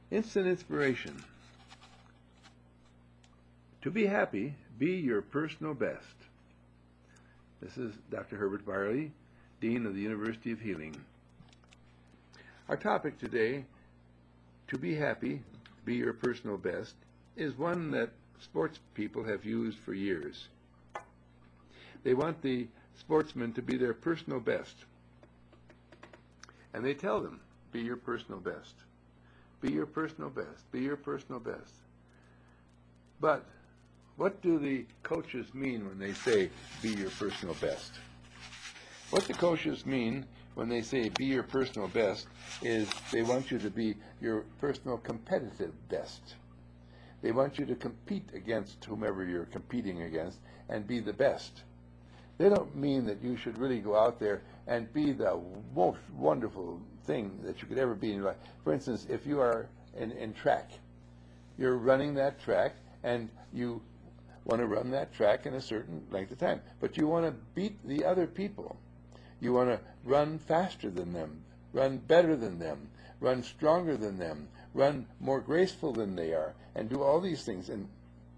Instant inspiration. To be happy, be your personal best. This is Dr. Herbert Barley, Dean of the University of Healing. Our topic today, to be happy, be your personal best, is one that sports people have used for years. They want the sportsman to be their personal best. And they tell them, be your personal best. Be your personal best. Be your personal best. But what do the coaches mean when they say, be your personal best? What the coaches mean when they say, be your personal best, is they want you to be your personal competitive best. They want you to compete against whomever you're competing against and be the best. They don't mean that you should really go out there and be the most wonderful thing that you could ever be in your life. For instance, if you are in track, you're running that track and you want to run that track in a certain length of time, but you want to beat the other people. You want to run faster than them, run better than them, run stronger than them, run more graceful than they are, and do all these things. And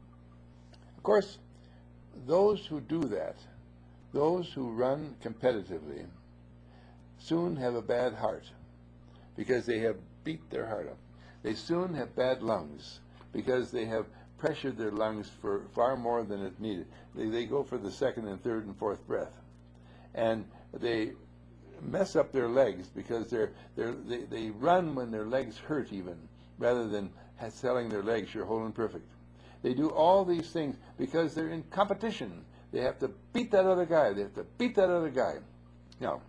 of course, those who do that, those who run competitively, soon have a bad heart because they have beat their heart up. They soon have bad lungs because they have pressured their lungs for far more than is needed. They go for the second and third and fourth breath. And they mess up their legs because they run when their legs hurt even, rather than telling their legs, you're whole and perfect. They do all these things because they're in competition. They have to beat that other guy. They have to beat that other guy. Now,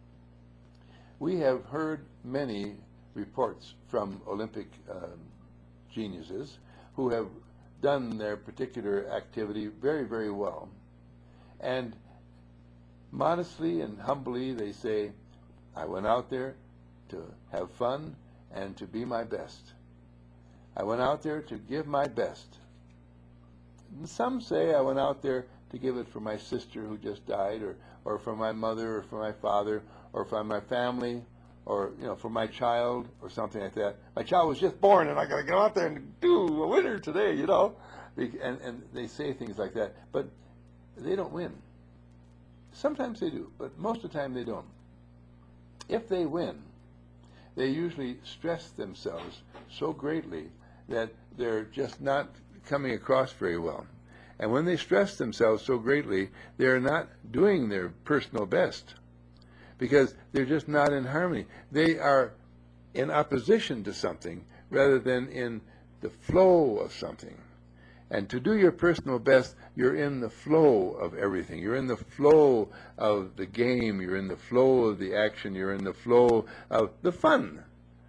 we have heard many reports from Olympic geniuses who have done their particular activity very, very well. And modestly and humbly they say, I went out there to have fun and to be my best. I went out there to give my best. And some say I went out there to give it for my sister who just died, or for my mother, or for my father, or for my family, or for my child, or something like that. My child was just born, and I got to go out there and do a winner today, And they say things like that, but they don't win. Sometimes they do, but most of the time they don't. If they win, they usually stress themselves so greatly that they're just not coming across very well. And when they stress themselves so greatly, they're not doing their personal best because they're just not in harmony. They are in opposition to something rather than in the flow of something. And to do your personal best, you're in the flow of everything. You're in the flow of the game. You're in the flow of the action. You're in the flow of the fun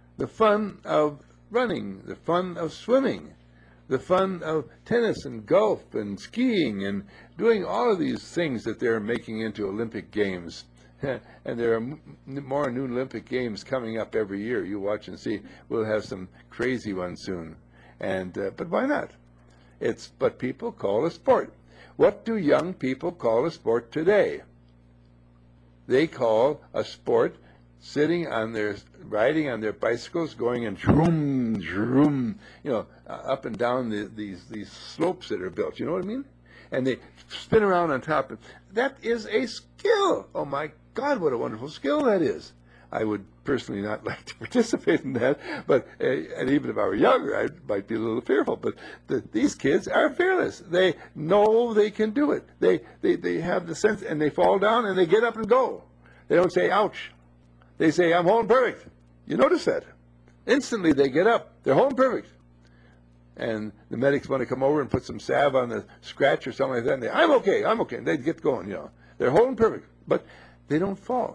of running, the fun of swimming, the fun of tennis and golf and skiing and doing all of these things that they're making into Olympic Games. And there are more new Olympic Games coming up every year. You watch and see. We'll have some crazy ones soon. And but why not? It's what people call a sport. What do young people call a sport today? They call a sport riding on their bicycles, going in vroom, vroom, up and down these slopes that are built. You know what I mean? And they spin around on top. That is a skill. Oh my God, what a wonderful skill that is. I would personally not like to participate in that, but and even if I were younger, I might be a little fearful. But these kids are fearless. They know they can do it. They have the sense, and they fall down and they get up and go. They don't say, ouch. They say, I'm whole and perfect. You notice that? Instantly they get up. They're whole and perfect. And the medics want to come over and put some salve on the scratch or something like that. And they, I'm okay. And they get going, They're whole and perfect. But they don't fall.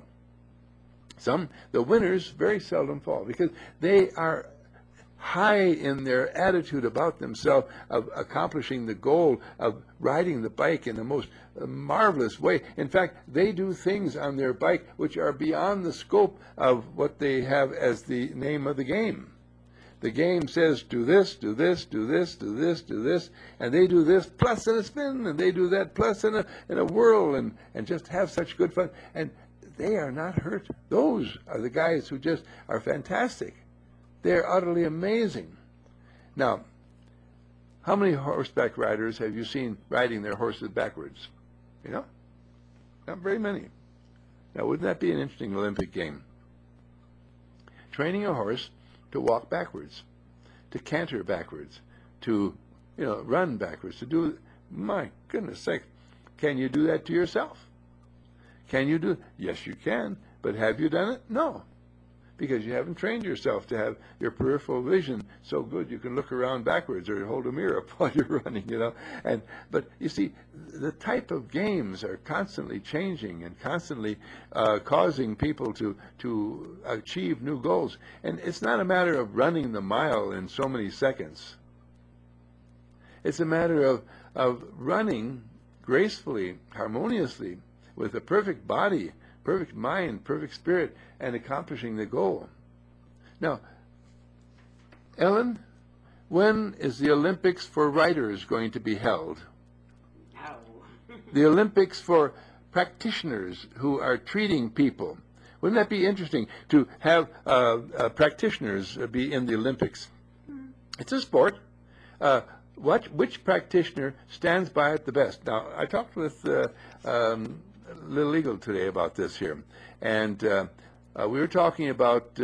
The winners very seldom fall because they are high in their attitude about themselves of accomplishing the goal of riding the bike in the most marvelous way. In fact, they do things on their bike which are beyond the scope of what they have as the name of the game. The game says, do this, do this, do this, do this, do this, and they do this plus in a spin, and they do that plus in a whirl, and just have such good fun. And they are not hurt. Those are the guys who just are fantastic. They're utterly amazing. Now, how many horseback riders have you seen riding their horses backwards? You know? Not very many. Now, wouldn't that be an interesting Olympic game? Training a horse to walk backwards, to canter backwards, to, run backwards, to do, my goodness sake, can you do that to yourself? Can you do it? Yes, you can, but have you done it? No, because you haven't trained yourself to have your peripheral vision so good you can look around backwards or hold a mirror up while you're running, But you see, the type of games are constantly changing and constantly causing people to achieve new goals. And it's not a matter of running the mile in so many seconds. It's a matter of running gracefully, harmoniously, with a perfect body, perfect mind, perfect spirit, and accomplishing the goal. Now, Ellen, when is the Olympics for writers going to be held? Oh. The Olympics for practitioners who are treating people. Wouldn't that be interesting to have practitioners be in the Olympics? It's a sport. Which practitioner stands by it the best? Now, I talked with Little Eagle today about this here, and we were talking about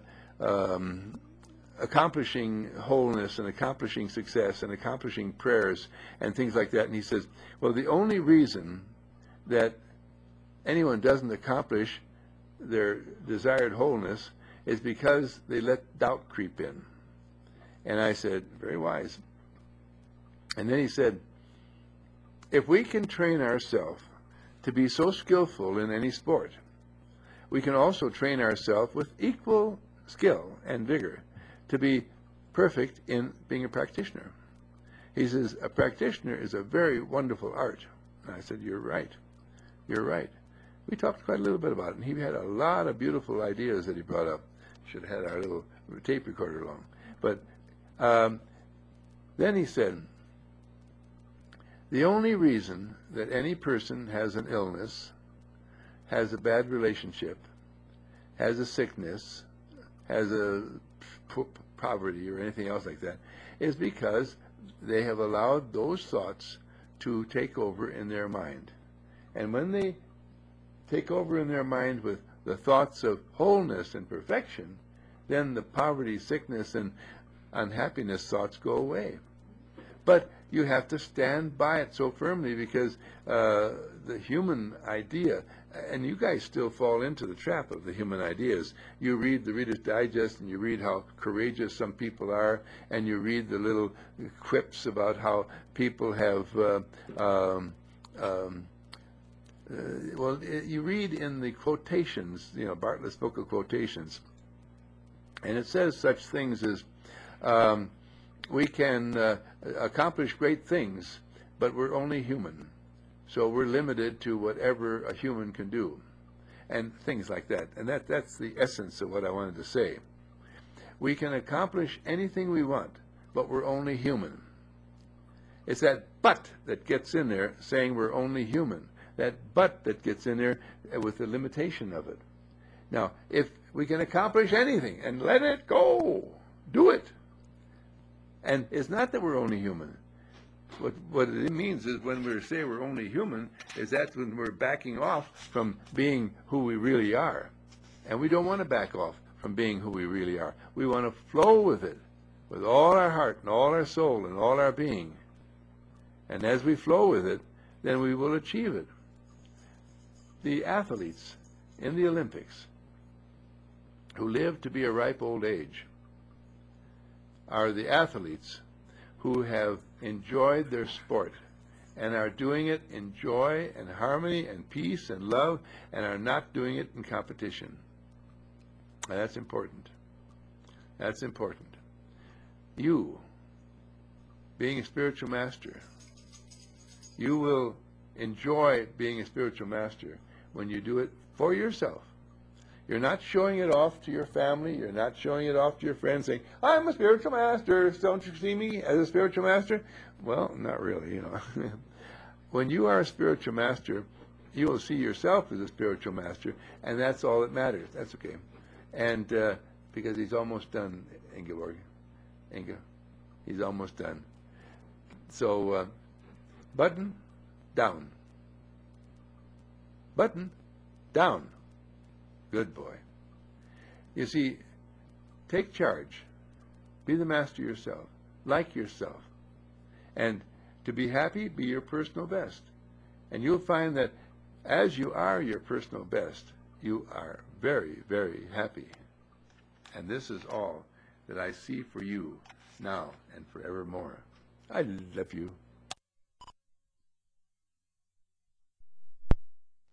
accomplishing wholeness and accomplishing success and accomplishing prayers and things like that. And he says, well, the only reason that anyone doesn't accomplish their desired wholeness is because they let doubt creep in. And I said, very wise. And then he said, if we can train ourselves to be so skillful in any sport, we can also train ourselves with equal skill and vigor to be perfect in being a practitioner. He says, a practitioner is a very wonderful art. And I said, you're right. You're right. We talked quite a little bit about it, and he had a lot of beautiful ideas that he brought up. Should have had our little tape recorder along. But then he said, the only reason that any person has an illness, has a bad relationship, has a sickness, has a poverty or anything else like that, is because they have allowed those thoughts to take over in their mind. And when they take over in their mind with the thoughts of wholeness and perfection, then the poverty, sickness, and unhappiness thoughts go away. But you have to stand by it so firmly because the human idea, and you guys still fall into the trap of the human ideas. You read the Reader's Digest and you read how courageous some people are, and you read the little quips about how people have, you read in the quotations, Bartlett's book of quotations, and it says such things as, we can accomplish great things, but we're only human. So we're limited to whatever a human can do, and things like that. And that's the essence of what I wanted to say. We can accomplish anything we want, but we're only human. It's that but that gets in there saying we're only human. That but that gets in there with the limitation of it. Now, if we can accomplish anything and let it go, do it. And it's not that we're only human. What it means is when we say we're only human, is that's when we're backing off from being who we really are. And we don't want to back off from being who we really are. We want to flow with it, with all our heart and all our soul and all our being. And as we flow with it, then we will achieve it. The athletes in the Olympics who live to be a ripe old age are the athletes who have enjoyed their sport and are doing it in joy and harmony and peace and love and are not doing it in competition. Now, that's important. That's important. You, being a spiritual master, you will enjoy being a spiritual master when you do it for yourself. You're not showing it off to your family. You're not showing it off to your friends saying, I'm a spiritual master. Don't you see me as a spiritual master? Well, not really, When you are a spiritual master, you will see yourself as a spiritual master, and that's all that matters. That's okay. And because he's almost done, Ingeborg. Inge, he's almost done. So, button down. Button down. Good boy. You see, take charge. Be the master yourself. Like yourself. And to be happy, be your personal best. And you'll find that as you are your personal best, you are very, very happy. And this is all that I see for you now and forevermore. I love you.